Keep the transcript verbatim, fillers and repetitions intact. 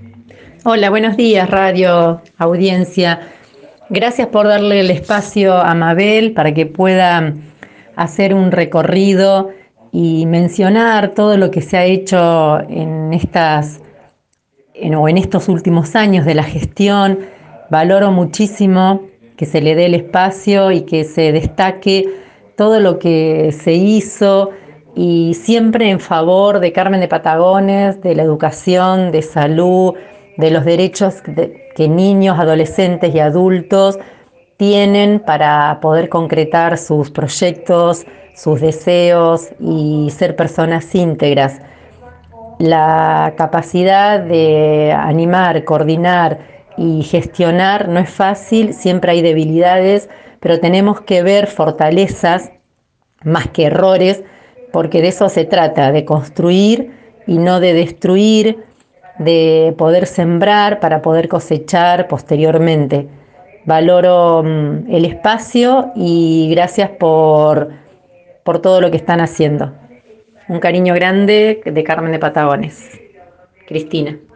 Hola, buenos días, radio, audiencia. Gracias por darle el espacio a Mabel para que pueda hacer un recorrido y mencionar todo lo que se ha hecho en estas en, o en estos últimos años de la gestión. Valoro muchísimo que se le dé el espacio y que se destaque todo lo que se hizo y siempre en favor de Carmen de Patagones, de la educación, de salud, de los derechos de, que niños, adolescentes y adultos tienen para poder concretar sus proyectos, sus deseos y ser personas íntegras. La capacidad de animar, coordinar y gestionar no es fácil, siempre hay debilidades, pero tenemos que ver fortalezas más que errores, porque de eso se trata, de construir y no de destruir, de poder sembrar para poder cosechar posteriormente. Valoro mm, el espacio y gracias por, por todo lo que están haciendo. Un cariño grande de Carmen de Patagones. Cristina.